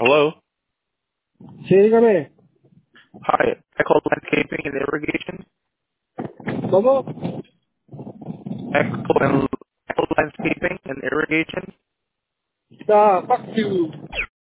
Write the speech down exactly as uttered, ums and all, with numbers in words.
Hello. Sí, dígame. Hi. Echo Landscaping and Irrigation. ¿Cómo? Echo and Echo Landscaping and Irrigation. Ah, fuck you.